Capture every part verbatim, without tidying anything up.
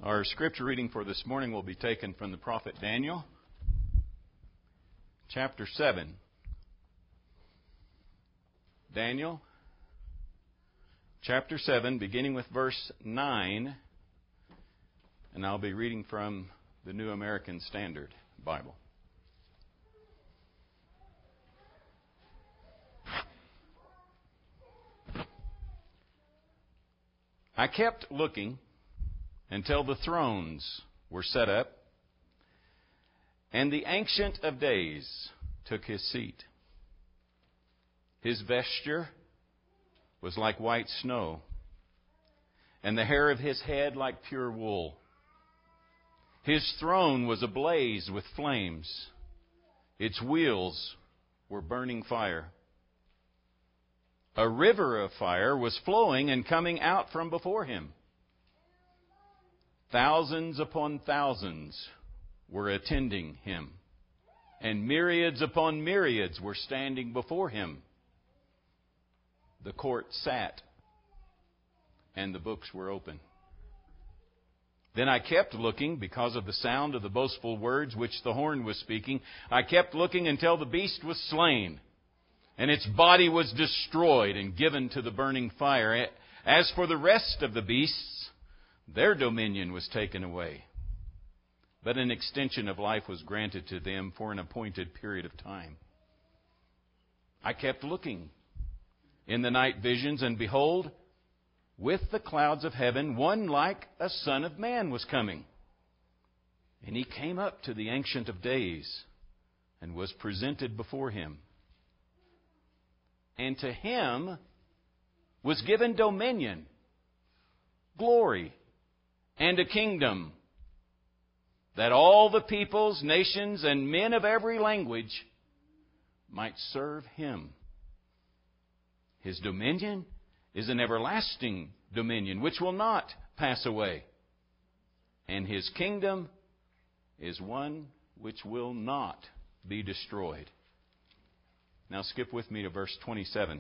Our scripture reading for this morning will be taken from the prophet Daniel, chapter seven. Daniel, chapter seven, beginning with verse nine, and I'll be reading from the New American Standard Bible. I kept looking until the thrones were set up, and the Ancient of Days took his seat. His vesture was like white snow, and the hair of his head like pure wool. His throne was ablaze with flames. Its wheels were burning fire. A river of fire was flowing and coming out from before him. Thousands upon thousands were attending him, and myriads upon myriads were standing before him. The court sat, and the books were open. Then I kept looking because of the sound of the boastful words which the horn was speaking. I kept looking until the beast was slain, and its body was destroyed and given to the burning fire. As for the rest of the beasts, their dominion was taken away, but an extension of life was granted to them for an appointed period of time. I kept looking in the night visions, and behold, with the clouds of heaven, one like a son of man was coming. And he came up to the Ancient of Days and was presented before him. And to him was given dominion, glory, and a kingdom, that all the peoples, nations, and men of every language might serve him. His dominion is an everlasting dominion which will not pass away, and his kingdom is one which will not be destroyed. Now skip with me to verse twenty-seven.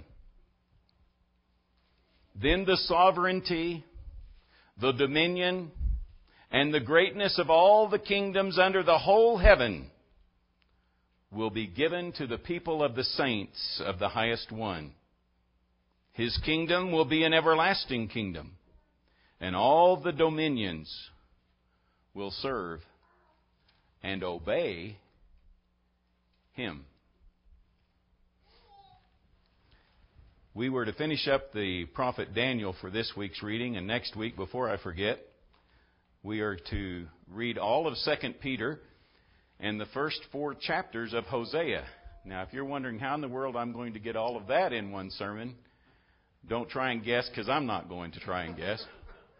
Then the sovereignty, the dominion, and the greatness of all the kingdoms under the whole heaven will be given to the people of the saints of the highest one. His kingdom will be an everlasting kingdom, and all the dominions will serve and obey him. We were to finish up the prophet Daniel for this week's reading, and next week, before I forget, we are to read all of Second Peter and the first four chapters of Hosea. Now, if you're wondering how in the world I'm going to get all of that in one sermon, don't try and guess, because I'm not going to try and guess.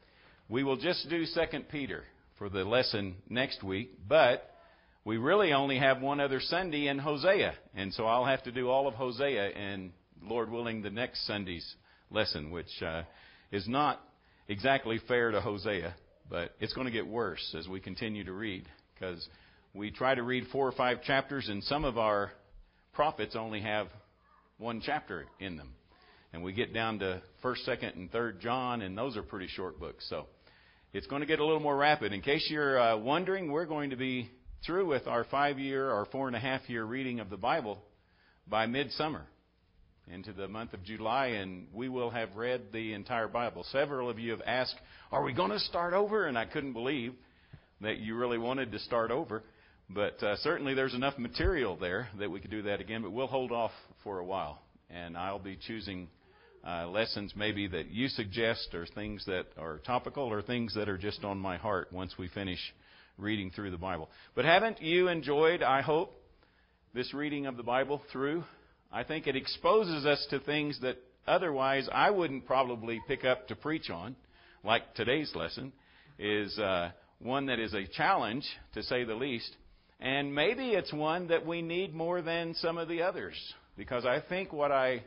We will just do Second Peter for the lesson next week, but we really only have one other Sunday in Hosea, and so I'll have to do all of Hosea and, Lord willing, the next Sunday's lesson, which uh, is not exactly fair to Hosea, but it's going to get worse as we continue to read, because we try to read four or five chapters, and some of our prophets only have one chapter in them. And we get down to first, second, and third John, and those are pretty short books. So it's going to get a little more rapid. In case you're uh, wondering, we're going to be through with our five-year or four-and-a-half-year reading of the Bible by midsummer into the month of July, and we will have read the entire Bible. Several of you have asked, are we going to start over? And I couldn't believe that you really wanted to start over. But uh, certainly there's enough material there that we could do that again, but we'll hold off for a while. And I'll be choosing uh, lessons maybe that you suggest, or things that are topical, or things that are just on my heart once we finish reading through the Bible. But haven't you enjoyed, I hope, this reading of the Bible through? I think it exposes us to things that otherwise I wouldn't probably pick up to preach on, like today's lesson is uh, one that is a challenge, to say the least. And maybe it's one that we need more than some of the others, because I think what I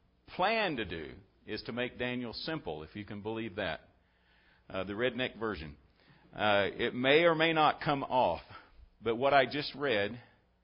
plan to do is to make Daniel simple, if you can believe that. Uh, the redneck version. Uh, it may or may not come off, but what I just read,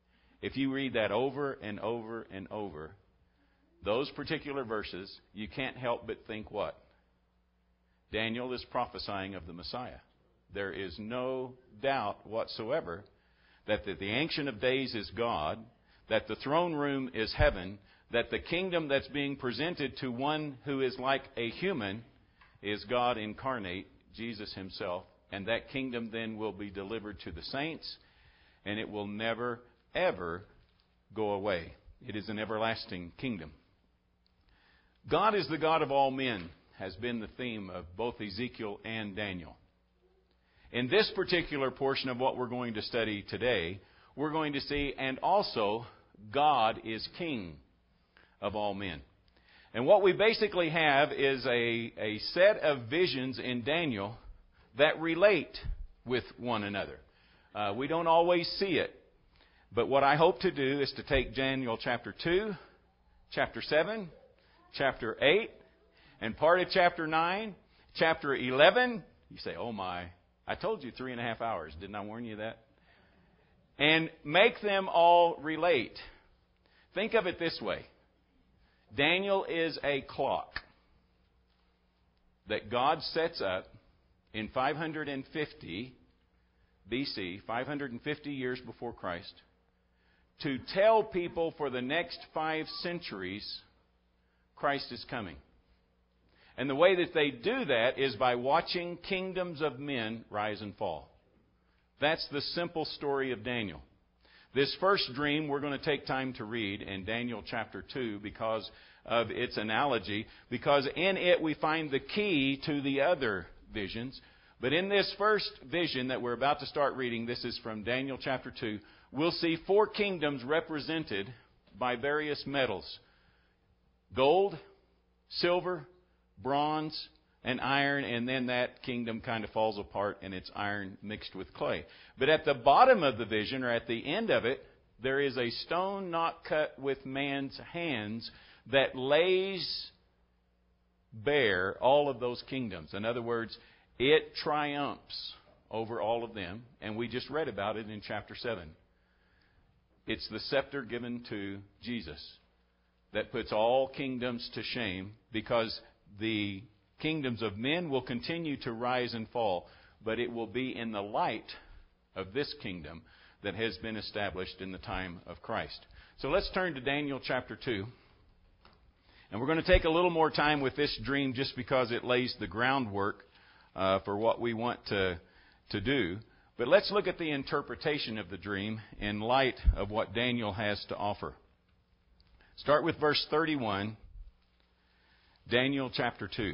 if you read that over and over and over, those particular verses, you can't help but think what? Daniel is prophesying of the Messiah. There is no doubt whatsoever that the, the Ancient of Days is God, that the throne room is heaven, that the kingdom that's being presented to one who is like a human is God incarnate, Jesus himself. And that kingdom then will be delivered to the saints, and it will never, ever go away. It is an everlasting kingdom. God is the God of all men has been the theme of both Ezekiel and Daniel. In this particular portion of what we're going to study today, we're going to see, and also, God is King of all men. And what we basically have is a, a set of visions in Daniel that relate with one another. Uh, we don't always see it. But what I hope to do is to take Daniel chapter two, chapter seven, chapter eight, and part of chapter nine, chapter eleven. You say, oh my, I told you three and a half hours. Didn't I warn you that? And make them all relate. Think of it this way. Daniel is a clock that God sets up in five hundred fifty B C, five hundred fifty years before Christ, to tell people for the next five centuries Christ is coming. And the way that they do that is by watching kingdoms of men rise and fall. That's the simple story of Daniel. This first dream we're going to take time to read in Daniel chapter two because of its analogy, because in it we find the key to the other visions. But in this first vision that we're about to start reading, this is from Daniel chapter two, we'll see four kingdoms represented by various metals: gold, silver, bronze, and iron, and then that kingdom kind of falls apart and it's iron mixed with clay. But at the bottom of the vision, or at the end of it, there is a stone not cut with man's hands that lays bare all of those kingdoms. In other words, it triumphs over all of them, and we just read about it in chapter seven. It's the scepter given to Jesus that puts all kingdoms to shame, because the kingdoms of men will continue to rise and fall, but it will be in the light of this kingdom that has been established in the time of Christ. So let's turn to Daniel chapter two. And we're going to take a little more time with this dream just because it lays the groundwork uh, for what we want to, to do. But let's look at the interpretation of the dream in light of what Daniel has to offer. Start with verse thirty-one, Daniel chapter two.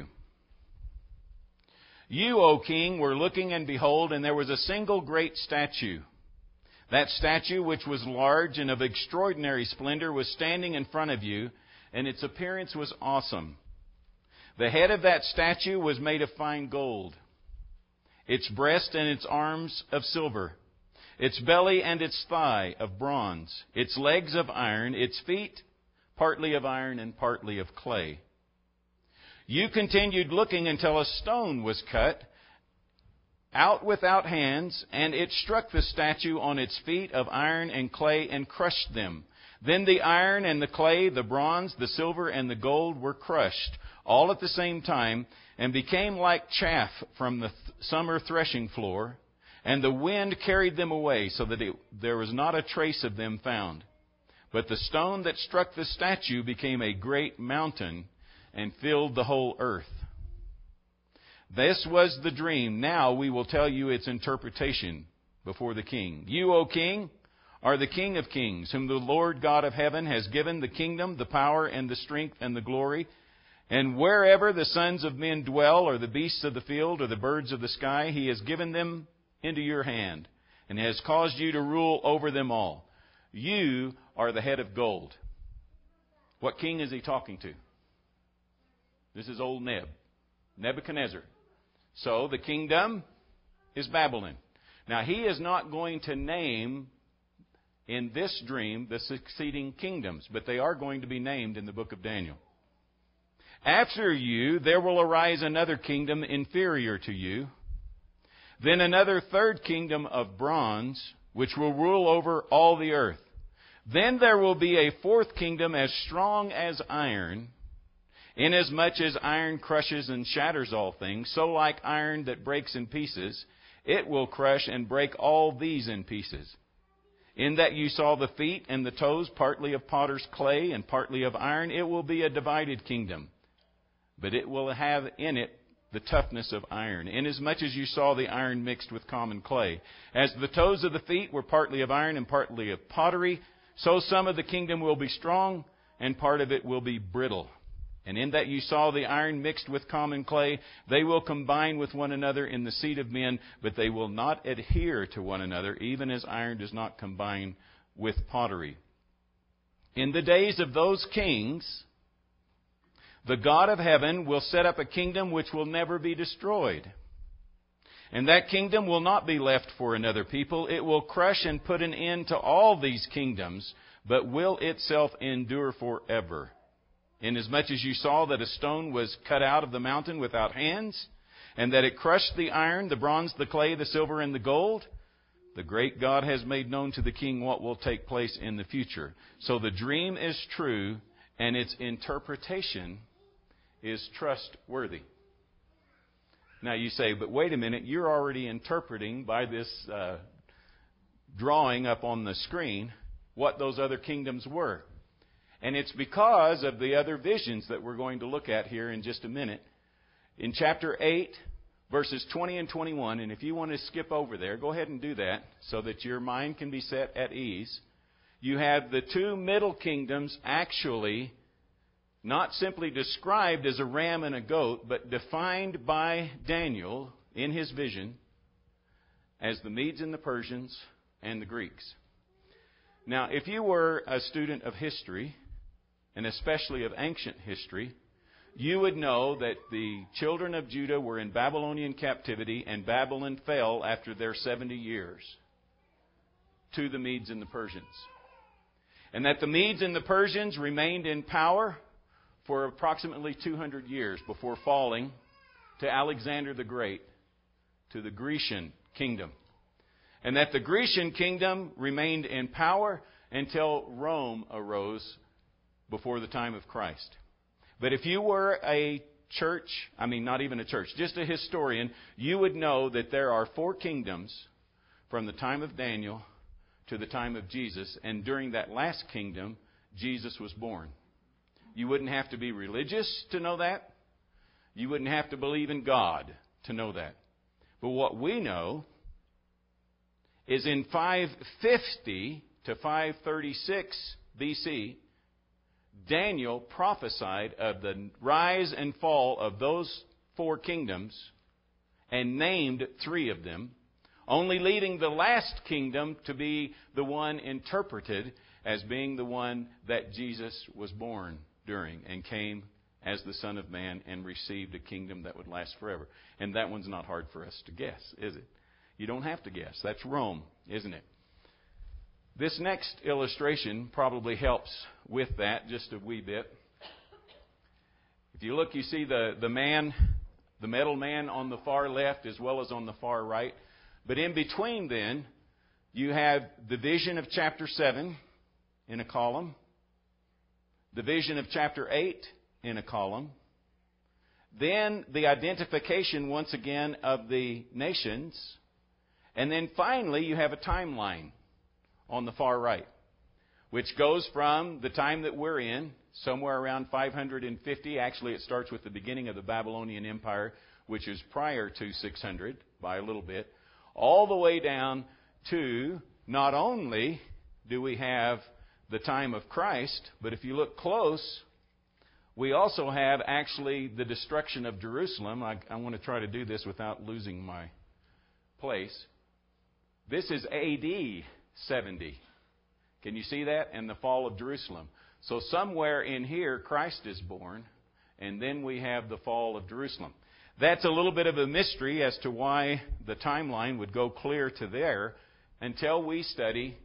You, O king, were looking, and behold, and there was a single great statue. That statue, which was large and of extraordinary splendor, was standing in front of you, and its appearance was awesome. The head of that statue was made of fine gold, its breast and its arms of silver, its belly and its thigh of bronze, its legs of iron, its feet partly of iron and partly of clay. You continued looking until a stone was cut out without hands, and it struck the statue on its feet of iron and clay and crushed them. Then the iron and the clay, the bronze, the silver, and the gold were crushed, all at the same time, and became like chaff from the th- summer threshing floor, and the wind carried them away, so that it, there was not a trace of them found. But the stone that struck the statue became a great mountain and filled the whole earth. This was the dream. Now we will tell you its interpretation before the king. You, O king, are the King of kings, whom the Lord God of heaven has given the kingdom, the power, and the strength, and the glory. And wherever the sons of men dwell, or the beasts of the field, or the birds of the sky, he has given them into your hand, and has caused you to rule over them all. You are the head of gold. What king is he talking to? This is old Neb, Nebuchadnezzar. So the kingdom is Babylon. Now he is not going to name in this dream the succeeding kingdoms, but they are going to be named in the book of Daniel. After you, there will arise another kingdom inferior to you, then another third kingdom of bronze, which will rule over all the earth. Then there will be a fourth kingdom as strong as iron, inasmuch as iron crushes and shatters all things, so like iron that breaks in pieces, it will crush and break all these in pieces. In that you saw the feet and the toes, partly of potter's clay and partly of iron, it will be a divided kingdom. But it will have in it the toughness of iron, inasmuch as you saw the iron mixed with common clay. As the toes of the feet were partly of iron and partly of pottery, so some of the kingdom will be strong, and part of it will be brittle. And in that you saw the iron mixed with common clay, they will combine with one another in the seed of men, but they will not adhere to one another, even as iron does not combine with pottery. In the days of those kings, the God of heaven will set up a kingdom which will never be destroyed. And that kingdom will not be left for another people. It will crush and put an end to all these kingdoms, but will itself endure forever. Inasmuch as you saw that a stone was cut out of the mountain without hands, and that it crushed the iron, the bronze, the clay, the silver, and the gold, the great God has made known to the king what will take place in the future. So the dream is true, and its interpretation is trustworthy. Now you say, but wait a minute, you're already interpreting by this uh, drawing up on the screen what those other kingdoms were. And it's because of the other visions that we're going to look at here in just a minute. In chapter eight, verses twenty and twenty-one, and if you want to skip over there, go ahead and do that so that your mind can be set at ease. You have the two middle kingdoms actually not simply described as a ram and a goat, but defined by Daniel in his vision as the Medes and the Persians and the Greeks. Now, if you were a student of history, and especially of ancient history, you would know that the children of Judah were in Babylonian captivity, and Babylon fell after their seventy years to the Medes and the Persians. And that the Medes and the Persians remained in power for approximately two hundred years before falling to Alexander the Great, to the Grecian kingdom. And that the Grecian kingdom remained in power until Rome arose before the time of Christ. But if you were a church, I mean not even a church, just a historian, you would know that there are four kingdoms from the time of Daniel to the time of Jesus. And during that last kingdom, Jesus was born. You wouldn't have to be religious to know that. You wouldn't have to believe in God to know that. But what we know is in five fifty to five thirty-six B C, Daniel prophesied of the rise and fall of those four kingdoms and named three of them, only leaving the last kingdom to be the one interpreted as being the one that Jesus was born during and came as the Son of Man and received a kingdom that would last forever. And that one's not hard for us to guess, is it? You don't have to guess. That's Rome, isn't it? This next illustration probably helps with that just a wee bit. If you look, you see the, the man, the metal man on the far left as well as on the far right. But in between then, you have the vision of chapter seven in a column, the vision of chapter eight in a column, then the identification once again of the nations, and then finally you have a timeline on the far right, which goes from the time that we're in, somewhere around five hundred fifty. Actually, it starts with the beginning of the Babylonian Empire, which is prior to six hundred by a little bit, all the way down to not only do we have the time of Christ, but if you look close, we also have actually the destruction of Jerusalem. I, I want to try to do this without losing my place. This is A D seventy. Can you see that? And the fall of Jerusalem. So somewhere in here, Christ is born, and then we have the fall of Jerusalem. That's a little bit of a mystery as to why the timeline would go clear to there until we study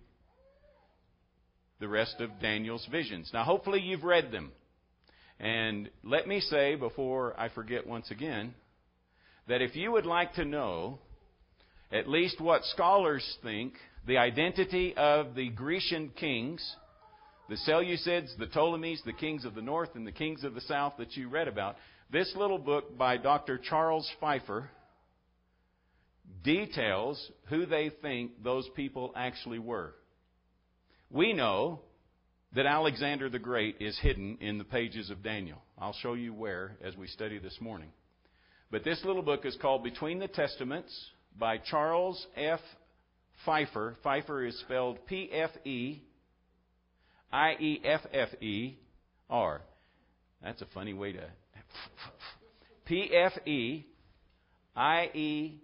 the rest of Daniel's visions. Now, hopefully you've read them. And let me say, before I forget once again, that if you would like to know at least what scholars think the identity of the Grecian kings, the Seleucids, the Ptolemies, the kings of the north, and the kings of the south that you read about, this little book by Doctor Charles Pfeiffer details who they think those people actually were. We know that Alexander the Great is hidden in the pages of Daniel. I'll show you where as we study this morning. But this little book is called Between the Testaments by Charles F. Pfeiffer. Pfeiffer is spelled P F E I E F F E R. That's a funny way to... P F E I E...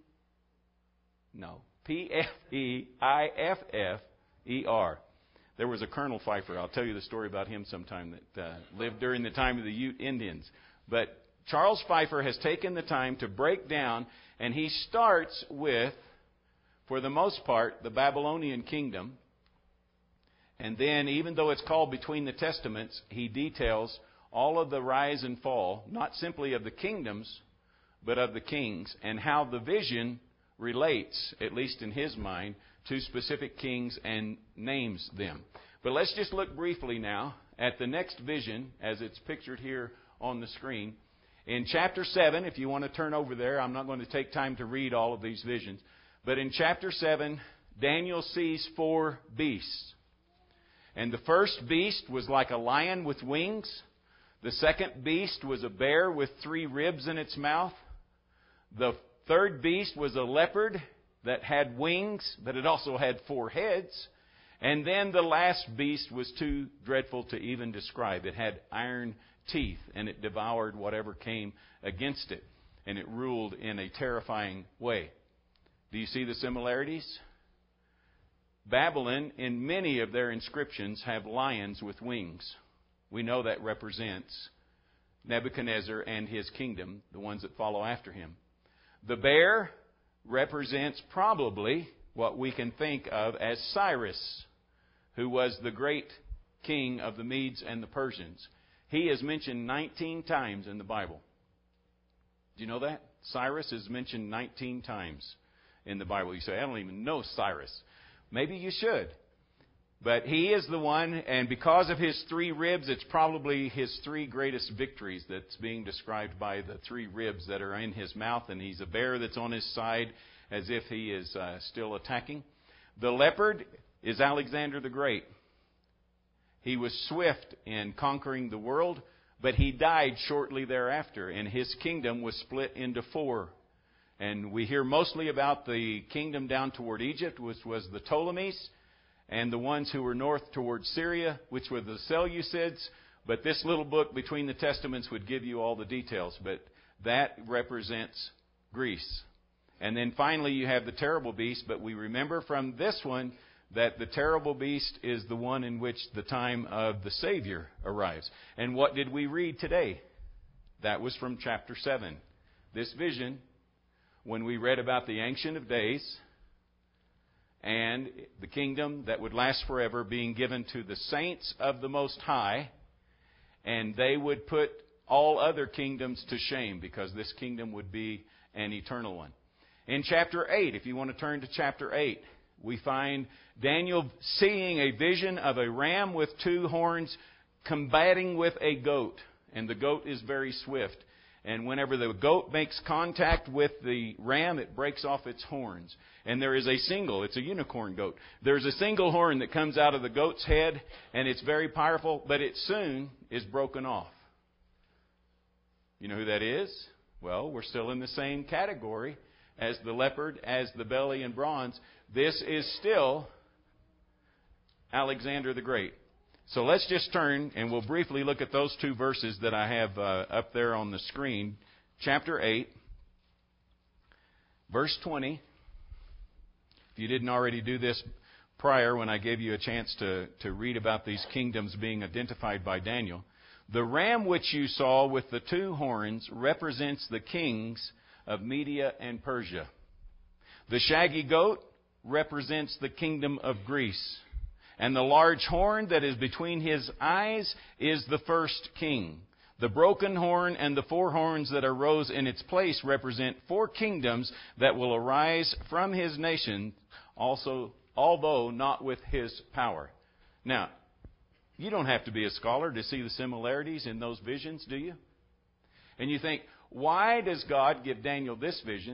No. P F E I F F E R. There was a Colonel Pfeiffer. I'll tell you the story about him sometime that uh, lived during the time of the Ute Indians. But Charles Pfeiffer has taken the time to break down, and he starts with, for the most part, the Babylonian kingdom. And then, even though it's called Between the Testaments, he details all of the rise and fall, not simply of the kingdoms, but of the kings, and how the vision relates, at least in his mind, to specific kings and names them. But let's just look briefly now at the next vision as it's pictured here on the screen. In chapter seven, if you want to turn over there, I'm not going to take time to read all of these visions. But in chapter seven, Daniel sees four beasts. And the first beast was like a lion with wings. The second beast was a bear with three ribs in its mouth. The third beast was a leopard that had wings, but it also had four heads. And then the last beast was too dreadful to even describe. It had iron teeth, and it devoured whatever came against it. And it ruled in a terrifying way. Do you see the similarities? Babylon, in many of their inscriptions, have lions with wings. We know that represents Nebuchadnezzar and his kingdom, the ones that follow after him. The bear represents probably what we can think of as Cyrus, who was the great king of the Medes and the Persians. He is mentioned nineteen times in the Bible. Do you know that? Cyrus is mentioned nineteen times in the Bible. You say, I don't even know Cyrus. Maybe you should. But he is the one, and because of his three ribs, it's probably his three greatest victories that's being described by the three ribs that are in his mouth, and he's a bear that's on his side as if he is uh, still attacking. The leopard is Alexander the Great. He was swift in conquering the world, but he died shortly thereafter, and his kingdom was split into four. And we hear mostly about the kingdom down toward Egypt, which was the Ptolemies, and the ones who were north towards Syria, which were the Seleucids. But this little book, Between the Testaments, would give you all the details. But that represents Greece. And then finally you have the terrible beast. But we remember from this one that the terrible beast is the one in which the time of the Savior arrives. And what did we read today? That was from chapter seven. This vision, when we read about the Ancient of Days and the kingdom that would last forever being given to the saints of the Most High, and they would put all other kingdoms to shame because this kingdom would be an eternal one. In chapter eight, if you want to turn to chapter eight, we find Daniel seeing a vision of a ram with two horns combating with a goat. And the goat is very swift. And whenever the goat makes contact with the ram, it breaks off its horns. And there is a single, it's a unicorn goat. There's a single horn that comes out of the goat's head, and it's very powerful, but it soon is broken off. You know who that is? Well, we're still in the same category as the leopard, as the belly and bronze. This is still Alexander the Great. So let's just turn, and we'll briefly look at those two verses that I have uh, up there on the screen. Chapter eight, verse twenty. If you didn't already do this prior when I gave you a chance to, to read about these kingdoms being identified by Daniel. The ram which you saw with the two horns represents the kings of Media and Persia. The shaggy goat represents the kingdom of Greece. And the large horn that is between his eyes is the first king. The broken horn and the four horns that arose in its place represent four kingdoms that will arise from his nation, also, although not with his power. Now, you don't have to be a scholar to see the similarities in those visions, do you? And you think, why does God give Daniel this vision,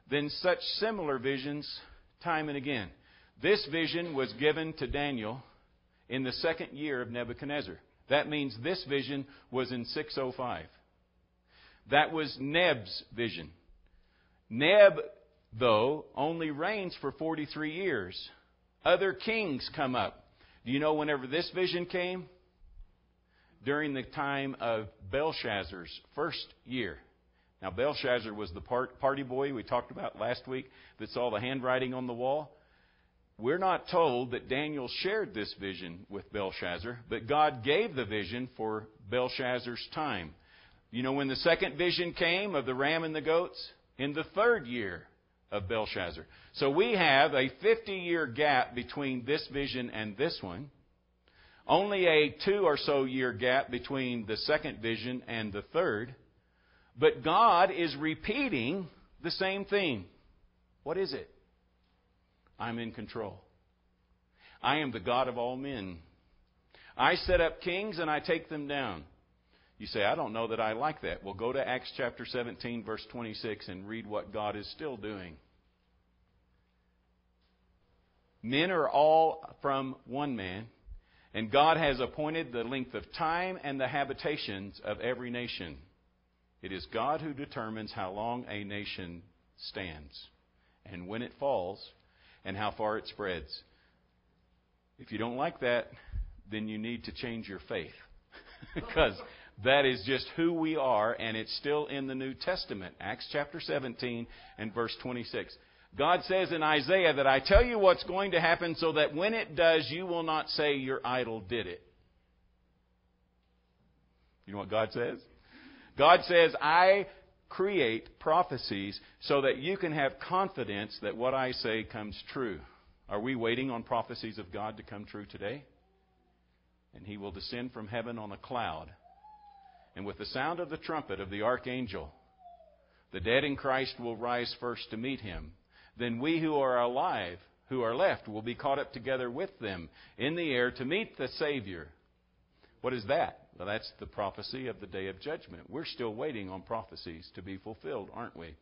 then such similar visions time and again. This vision was given to Daniel in the second year of Nebuchadnezzar. That means this vision was in six oh five. That was Neb's vision. Neb, though, only reigns for forty-three years. Other kings come up. Do you know whenever this vision came? During the time of Belshazzar's first year. Now, Belshazzar was the part, party boy we talked about last week that saw the handwriting on the wall. We're not told that Daniel shared this vision with Belshazzar, but God gave the vision for Belshazzar's time. You know when the second vision came of the ram and the goats? In the third year of Belshazzar. So we have a fifty-year gap between this vision and this one. Only a two or so year gap between the second vision and the third. But God is repeating the same theme. What is it? I'm in control. I am the God of all men. I set up kings and I take them down. You say, I don't know that I like that. Well, go to Acts chapter seventeen, verse twenty-six, and read what God is still doing. Men are all from one man, and God has appointed the length of time and the habitations of every nation. It is God who determines how long a nation stands, and when it falls, and how far it spreads. If you don't like that, then you need to change your faith. Because that is just who we are, and it's still in the New Testament. Acts chapter seventeen and verse twenty-six. God says in Isaiah that I tell you what's going to happen so that when it does, you will not say your idol did it. You know what God says? God says, I create prophecies so that you can have confidence that what I say comes true. Are we waiting on prophecies of God to come true today? And He will descend from heaven on a cloud. And with the sound of the trumpet of the archangel, the dead in Christ will rise first to meet Him. Then we who are alive, who are left, will be caught up together with them in the air to meet the Savior. What is that? Well, that's the prophecy of the day of judgment. We're still waiting on prophecies to be fulfilled, aren't we?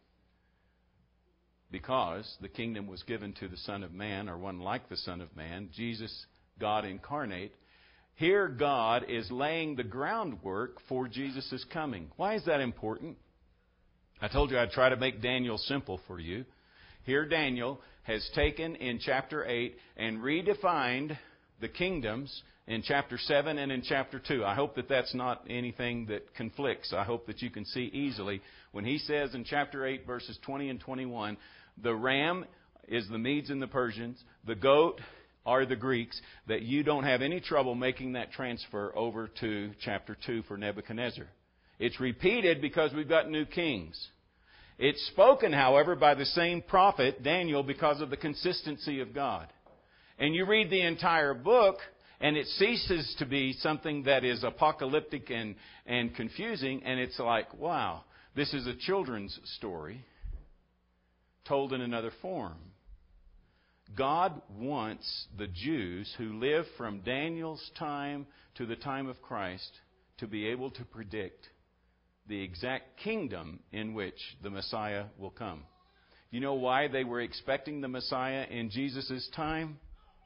Because the kingdom was given to the Son of Man, or one like the Son of Man, Jesus, God incarnate. Here God is laying the groundwork for Jesus' coming. Why is that important? I told you I'd try to make Daniel simple for you. Here Daniel has taken in chapter eight and redefined the kingdoms in chapter seven and in chapter two. I hope that that's not anything that conflicts. I hope that you can see easily when he says in chapter eight, verses twenty and twenty-one, the ram is the Medes and the Persians, the goat are the Greeks, that you don't have any trouble making that transfer over to chapter two for Nebuchadnezzar. It's repeated because we've got new kings. It's spoken, however, by the same prophet, Daniel, because of the consistency of God. And you read the entire book, and it ceases to be something that is apocalyptic and, and confusing, and it's like, wow, this is a children's story told in another form. God wants the Jews who live from Daniel's time to the time of Christ to be able to predict the exact kingdom in which the Messiah will come. You know why they were expecting the Messiah in Jesus' time?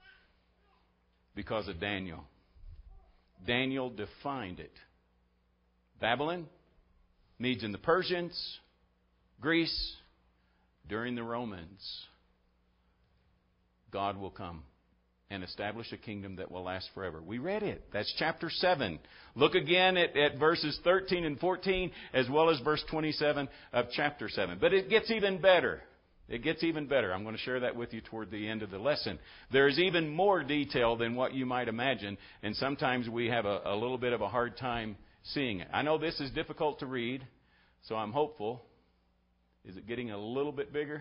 Because of Daniel. Daniel defined it. Babylon, Medes and the Persians, Greece, during the Romans. God will come and establish a kingdom that will last forever. We read it. That's chapter seven. Look again at, at verses thirteen and fourteen, as well as verse twenty-seven of chapter seven. But it gets even better. It gets even better. I'm going to share that with you toward the end of the lesson. There is even more detail than what you might imagine, and sometimes we have a, a little bit of a hard time seeing it. I know this is difficult to read, so I'm hopeful. Is it getting a little bit bigger?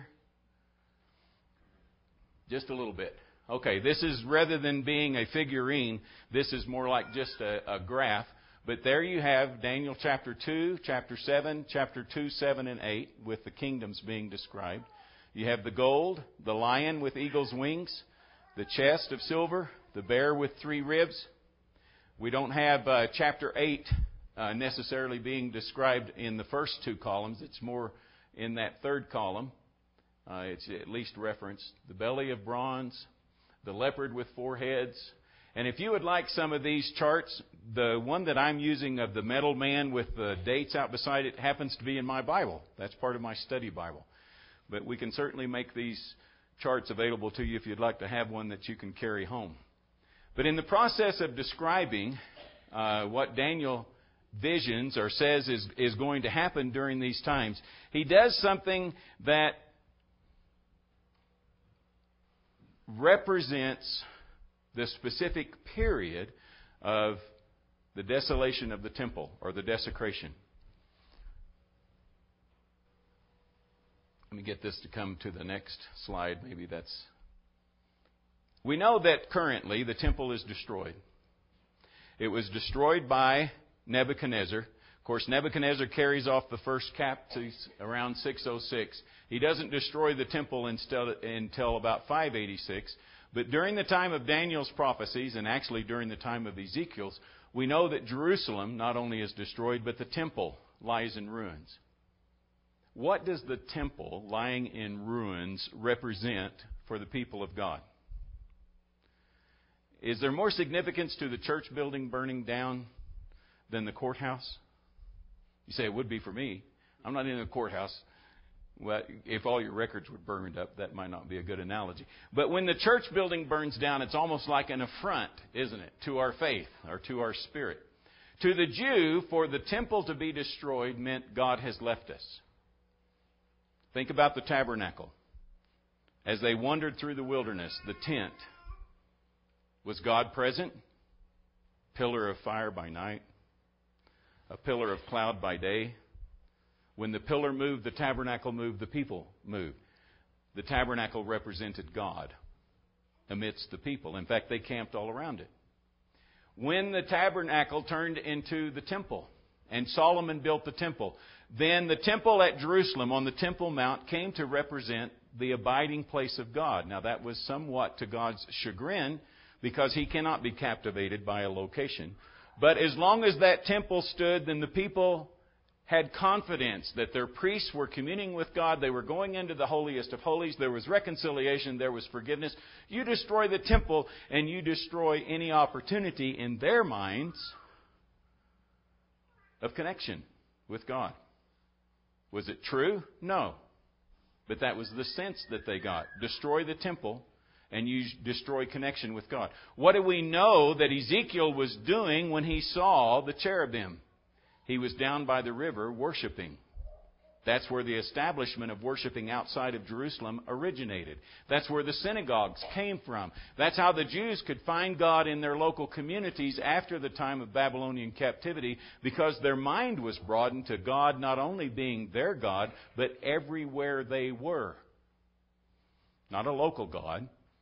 Just a little bit. Okay, this is, rather than being a figurine, this is more like just a, a graph. But there you have Daniel chapter two, chapter seven, chapter two, seven, and eight, with the kingdoms being described. You have the gold, the lion with eagle's wings, the chest of silver, the bear with three ribs. We don't have uh, chapter eight uh, necessarily being described in the first two columns. It's more in that third column. Uh, it's at least referenced. The belly of bronze, the leopard with four heads. And if you would like some of these charts, the one that I'm using of the metal man with the dates out beside it happens to be in my Bible. That's part of my study Bible. But we can certainly make these charts available to you if you'd like to have one that you can carry home. But in the process of describing uh, what Daniel visions or says is, is going to happen during these times, he does something that represents the specific period of the desolation of the temple or the desecration. Let me get this to come to the next slide. Maybe that's... We know that currently the temple is destroyed. It was destroyed by Nebuchadnezzar. Of course, Nebuchadnezzar carries off the first captives around six oh six. He doesn't destroy the temple until, until about five eighty-six. But during the time of Daniel's prophecies, and actually during the time of Ezekiel's, we know that Jerusalem not only is destroyed, but the temple lies in ruins. What does the temple lying in ruins represent for the people of God? Is there more significance to the church building burning down than the courthouse? You say it would be for me. I'm not in the courthouse. Well, if all your records were burned up, that might not be a good analogy. But when the church building burns down, it's almost like an affront, isn't it, to our faith or to our spirit. To the Jew, for the temple to be destroyed meant God has left us. Think about the tabernacle. As they wandered through the wilderness, the tent, was God present? Pillar of fire by night, a pillar of cloud by day. When the pillar moved, the tabernacle moved, the people moved. The tabernacle represented God amidst the people. In fact, they camped all around it. When the tabernacle turned into the temple, and Solomon built the temple, then the temple at Jerusalem on the Temple Mount came to represent the abiding place of God. Now, that was somewhat to God's chagrin, because He cannot be captivated by a location. But as long as that temple stood, then the people had confidence that their priests were communing with God. They were going into the holiest of holies. There was reconciliation. There was forgiveness. You destroy the temple and you destroy any opportunity in their minds of connection with God. Was it true? No. But that was the sense that they got. Destroy the temple and you destroy connection with God. What do we know that Ezekiel was doing when he saw the cherubim? He was down by the river worshiping. That's where the establishment of worshiping outside of Jerusalem originated. That's where the synagogues came from. That's how the Jews could find God in their local communities after the time of Babylonian captivity, because their mind was broadened to God not only being their God, but everywhere they were. Not a local God,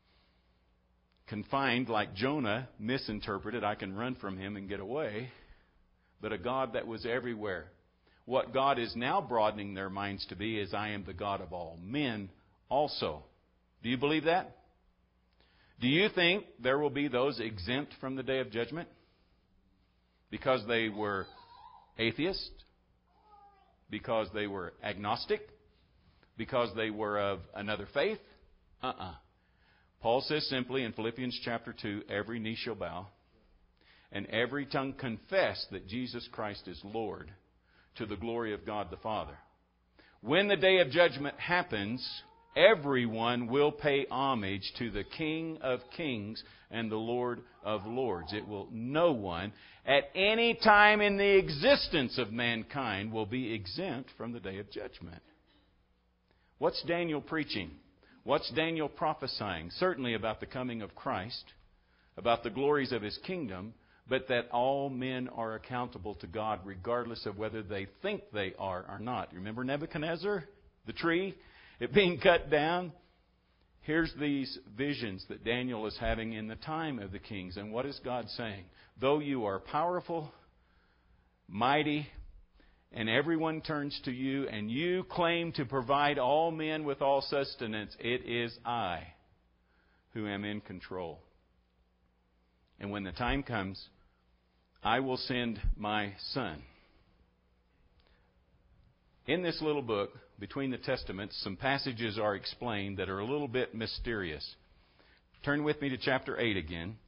confined like Jonah misinterpreted, I can run from him and get away, but a God that was everywhere. What God is now broadening their minds to be is, I am the God of all men also. Do you believe that? Do you think there will be those exempt from the day of judgment because they were atheist, because they were agnostic, because they were of another faith? Uh-uh. Paul says simply in Philippians chapter two, every knee shall bow and every tongue confess that Jesus Christ is Lord, to the glory of God the Father. When the day of judgment happens, everyone will pay homage to the King of Kings and the Lord of Lords. It will, no one at any time in the existence of mankind will be exempt from the day of judgment. What's Daniel preaching? What's Daniel prophesying? Certainly about the coming of Christ, about the glories of His kingdom, but that all men are accountable to God regardless of whether they think they are or not. You remember Nebuchadnezzar, the tree, it being cut down? Here's these visions that Daniel is having in the time of the kings. And what is God saying? Though you are powerful, mighty, and everyone turns to you, and you claim to provide all men with all sustenance, it is I who am in control. And when the time comes, I will send my Son. In this little book, between the Testaments, some passages are explained that are a little bit mysterious. Turn with me to chapter eight again.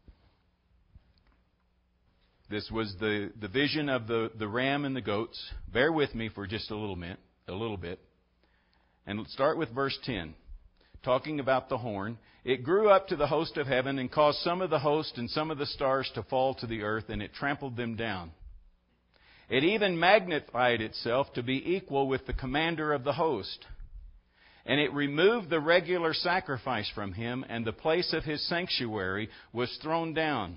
This was the, the vision of the, the ram and the goats. Bear with me for just a little bit, a little bit. And let's start with verse ten. Talking about the horn. It grew up to the host of heaven and caused some of the host and some of the stars to fall to the earth, and it trampled them down. It even magnified itself to be equal with the commander of the host. And it removed the regular sacrifice from him, and the place of his sanctuary was thrown down.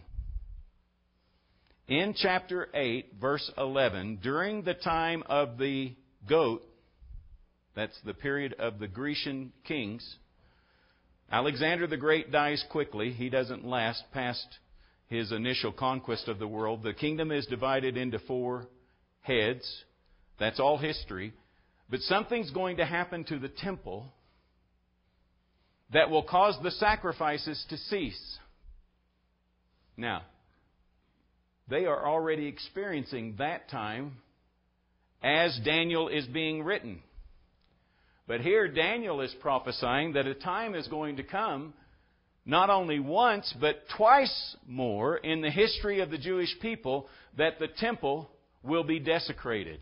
In chapter eight, verse eleven, during the time of the goat, that's the period of the Grecian kings, Alexander the Great dies quickly. He doesn't last past his initial conquest of the world. The kingdom is divided into four heads. That's all history. But something's going to happen to the temple that will cause the sacrifices to cease. Now, they are already experiencing that time as Daniel is being written. But here Daniel is prophesying that a time is going to come, not only once, but twice more in the history of the Jewish people, that the temple will be desecrated.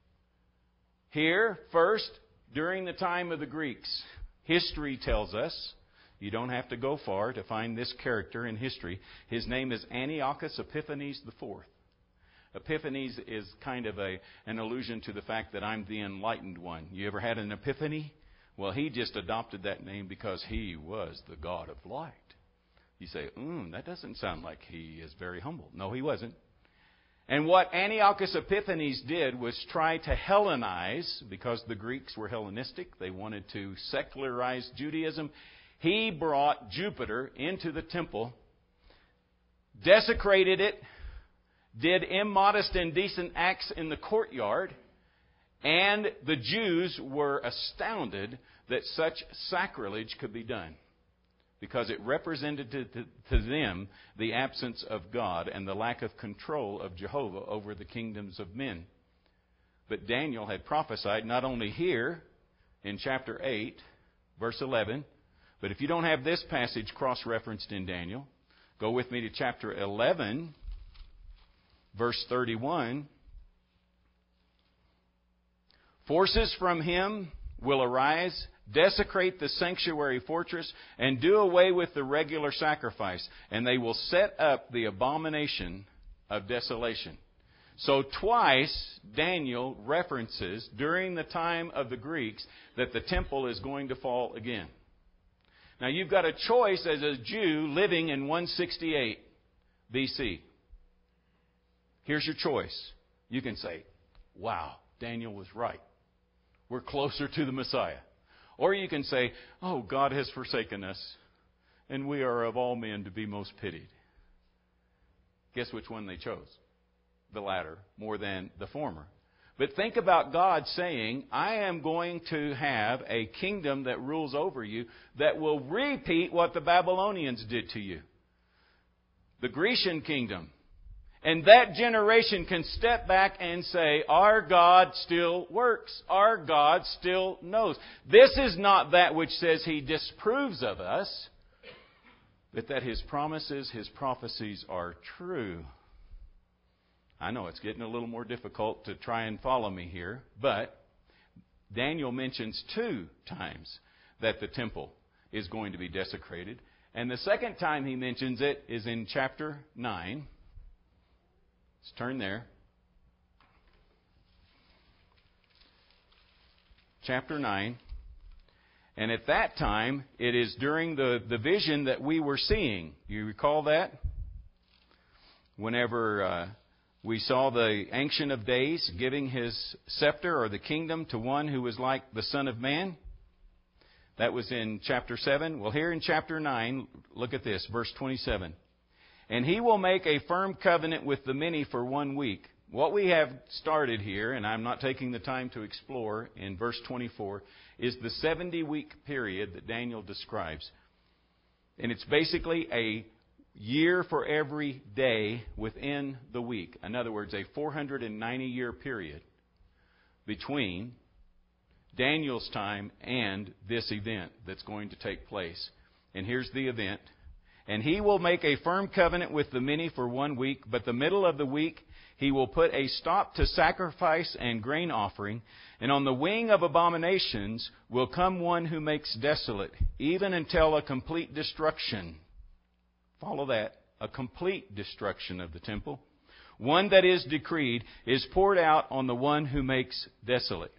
Here, first, during the time of the Greeks. History tells us, you don't have to go far to find this character in history. His name is Antiochus Epiphanes the Fourth. Epiphanes is kind of a an allusion to the fact that I'm the enlightened one. You ever had an epiphany? Well, he just adopted that name because he was the God of light. You say, mm, that doesn't sound like he is very humble. No, he wasn't. And what Antiochus Epiphanes did was try to Hellenize, because the Greeks were Hellenistic. They wanted to secularize Judaism. He brought Jupiter into the temple, desecrated it, did immodest and indecent acts in the courtyard, and the Jews were astounded that such sacrilege could be done, because it represented to, to, to them the absence of God and the lack of control of Jehovah over the kingdoms of men. But Daniel had prophesied not only here in chapter eight, verse eleven, but if you don't have this passage cross-referenced in Daniel, go with me to chapter eleven, verse thirty-one. Forces from him will arise, desecrate the sanctuary fortress, and do away with the regular sacrifice, and they will set up the abomination of desolation. So twice Daniel references during the time of the Greeks that the temple is going to fall again. Now you've got a choice as a Jew living in one sixty-eight B C. Here's your choice. You can say, wow, Daniel was right. We're closer to the Messiah. Or you can say, oh, God has forsaken us, and we are of all men to be most pitied. Guess which one they chose? The latter, more than the former. But think about God saying, I am going to have a kingdom that rules over you that will repeat what the Babylonians did to you. The Grecian kingdom. And that generation can step back and say, our God still works. Our God still knows. This is not that which says He disapproves of us, but that His promises, His prophecies are true. I know it's getting a little more difficult to try and follow me here, but Daniel mentions two times that the temple is going to be desecrated. And the second time he mentions it is in chapter nine. Let's turn there. Chapter nine. And at that time, it is during the, the vision that we were seeing. You recall that? Whenever uh, we saw the Ancient of Days giving his scepter or the kingdom to one who was like the Son of Man. That was in chapter seven. Well, here in chapter nine, look at this, verse twenty-seven. And he will make a firm covenant with the many for one week. What we have started here, and I'm not taking the time to explore in verse twenty-four, is the seventy-week period that Daniel describes. And it's basically a year for every day within the week. In other words, a four hundred ninety year period. between Daniel's time and this event that's going to take place. And here's the event. And he will make a firm covenant with the many for one week, but the middle of the week he will put a stop to sacrifice and grain offering. And on the wing of abominations will come one who makes desolate, even until a complete destruction. Follow that. A complete destruction of the temple. One that is decreed is poured out on the one who makes desolate.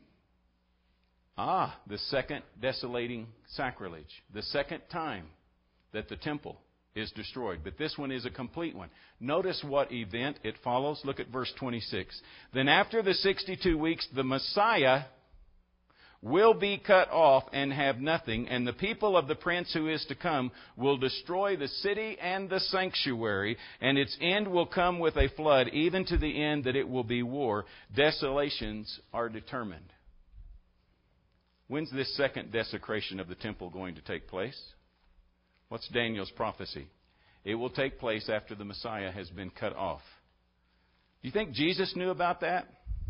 Ah, the second desolating sacrilege. The second time that the temple is destroyed. But this one is a complete one. Notice what event it follows. Look at verse twenty-six. Then after the sixty-two weeks, the Messiah will be cut off and have nothing, and the people of the prince who is to come will destroy the city and the sanctuary, and its end will come with a flood, even to the end that it will be war. Desolations are determined. When's this second desecration of the temple going to take place? What's Daniel's prophecy? It will take place after the Messiah has been cut off. Do you think Jesus knew about that?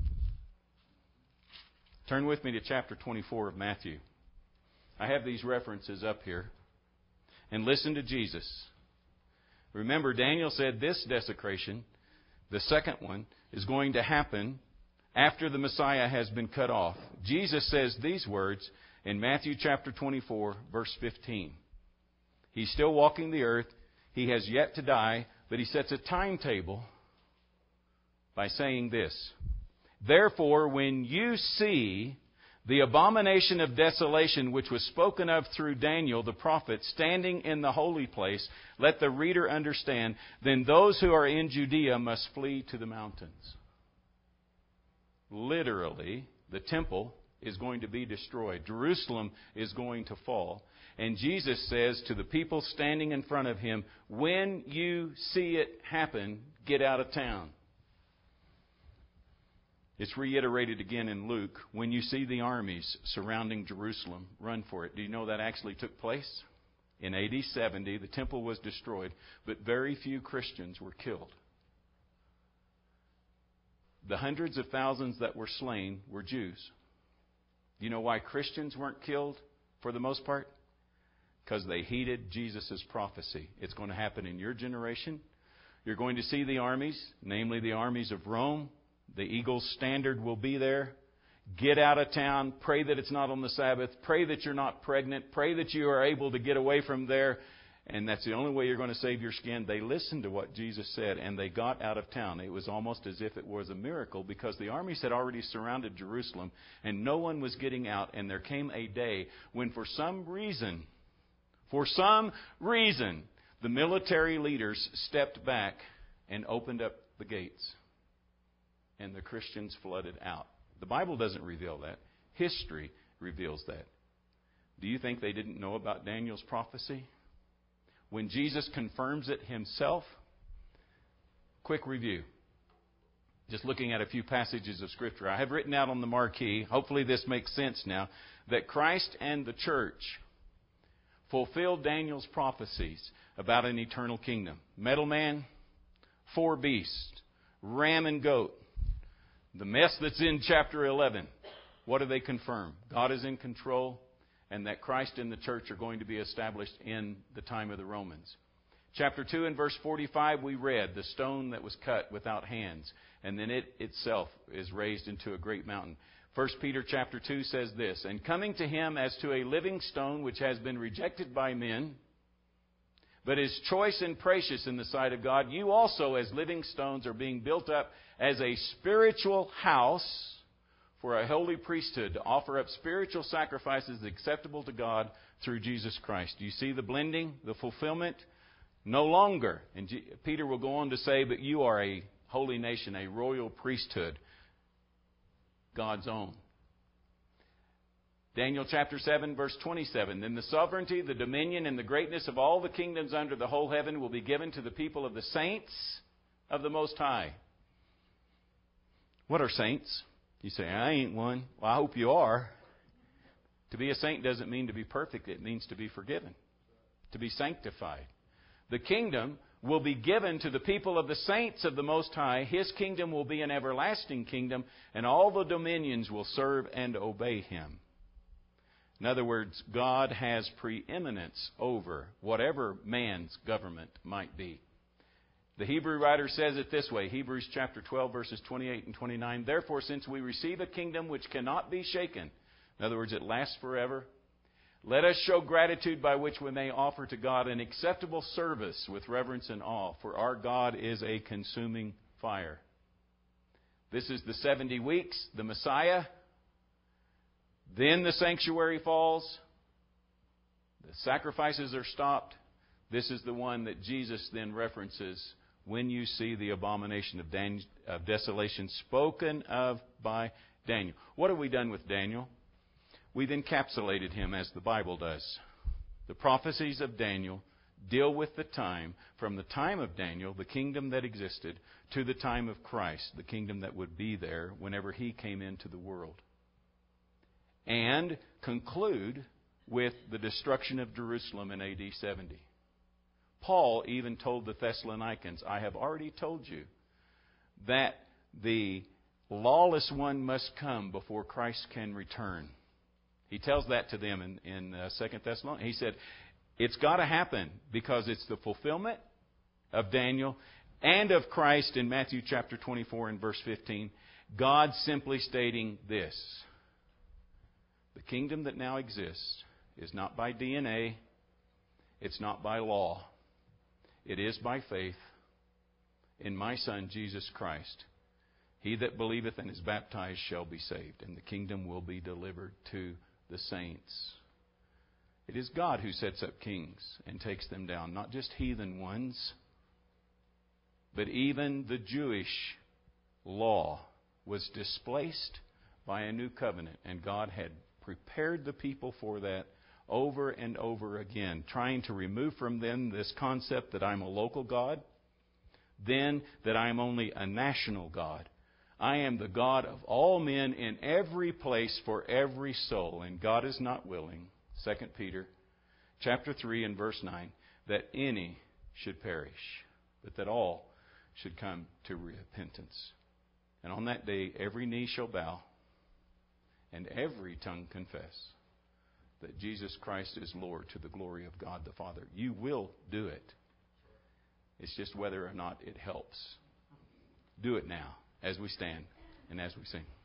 Turn with me to chapter twenty-four of Matthew. I have these references up here. And listen to Jesus. Remember, Daniel said this desecration, the second one, is going to happen after the Messiah has been cut off. Jesus says these words in Matthew chapter twenty-four, verse fifteen. He's still walking the earth. He has yet to die, but he sets a timetable by saying this. Therefore, when you see the abomination of desolation which was spoken of through Daniel the prophet standing in the holy place, let the reader understand, then those who are in Judea must flee to the mountains. Literally, the temple is going to be destroyed. Jerusalem is going to fall. And Jesus says to the people standing in front of him, when you see it happen, get out of town. It's reiterated again in Luke. When you see the armies surrounding Jerusalem, run for it. Do you know that actually took place? In A D seventy, the temple was destroyed, but very few Christians were killed. The hundreds of thousands that were slain were Jews. Do you know why Christians weren't killed for the most part? Because they heeded Jesus' prophecy. It's going to happen in your generation. You're going to see the armies, namely the armies of Rome. The eagle's standard will be there. Get out of town. Pray that it's not on the Sabbath. Pray that you're not pregnant. Pray that you are able to get away from there. And that's the only way you're going to save your skin. They listened to what Jesus said, and they got out of town. It was almost as if it was a miracle, because the armies had already surrounded Jerusalem, and no one was getting out. And there came a day when for some reason, for some reason, the military leaders stepped back and opened up the gates. And the Christians flooded out. The Bible doesn't reveal that. History reveals that. Do you think they didn't know about Daniel's prophecy? When Jesus confirms it himself, quick review. Just looking at a few passages of Scripture. I have written out on the marquee, hopefully this makes sense now, that Christ and the church fulfilled Daniel's prophecies about an eternal kingdom. Metal man, four beasts, ram and goat. The mess that's in chapter eleven. What do they confirm? God is in control, and that Christ and the church are going to be established in the time of the Romans. Chapter two and verse forty-five, we read the stone that was cut without hands, and then it itself is raised into a great mountain. First Peter chapter two says this, and coming to him as to a living stone which has been rejected by men, but is choice and precious in the sight of God, you also as living stones are being built up as a spiritual house for a holy priesthood to offer up spiritual sacrifices acceptable to God through Jesus Christ. Do you see the blending, the fulfillment? No longer. And G- Peter will go on to say, but you are a holy nation, a royal priesthood, God's own. Daniel chapter seven, verse twenty-seven. Then the sovereignty, the dominion, and the greatness of all the kingdoms under the whole heaven will be given to the people of the saints of the Most High. What are saints? You say, I ain't one. Well, I hope you are. To be a saint doesn't mean to be perfect. It means to be forgiven, to be sanctified. The kingdom will be given to the people of the saints of the Most High. His kingdom will be an everlasting kingdom, and all the dominions will serve and obey Him. In other words, God has preeminence over whatever man's government might be. The Hebrew writer says it this way, Hebrews chapter twelve, verses twenty-eight and twenty-nine. Therefore, since we receive a kingdom which cannot be shaken, in other words, it lasts forever, let us show gratitude by which we may offer to God an acceptable service with reverence and awe, for our God is a consuming fire. This is the seventy weeks, the Messiah. Then the sanctuary falls. The sacrifices are stopped. This is the one that Jesus then references when you see the abomination of, Dan- of desolation spoken of by Daniel. What have we done with Daniel? We've encapsulated him as the Bible does. The prophecies of Daniel deal with the time, from the time of Daniel, the kingdom that existed, to the time of Christ, the kingdom that would be there whenever He came into the world. And conclude with the destruction of Jerusalem in A D seventy. Paul even told the Thessalonians, I have already told you that the lawless one must come before Christ can return. He tells that to them in, in uh, Second Thessalonians. He said, it's got to happen because it's the fulfillment of Daniel and of Christ in Matthew chapter twenty-four and verse fifteen. God simply stating this. The kingdom that now exists is not by D N A. It's not by law. It is by faith in my Son, Jesus Christ. He that believeth and is baptized shall be saved, and the kingdom will be delivered to the saints. It is God who sets up kings and takes them down, not just heathen ones, but even the Jewish law was displaced by a new covenant, and God had prepared the people for that over and over again, trying to remove from them this concept that I'm a local God, then that I'm only a national God. I am the God of all men in every place for every soul, and God is not willing, Second Peter chapter three and verse nine, that any should perish, but that all should come to repentance. And on that day every knee shall bow, and every tongue confess that Jesus Christ is Lord, to the glory of God the Father. You will do it. It's just whether or not it helps. Do it now as we stand and as we sing.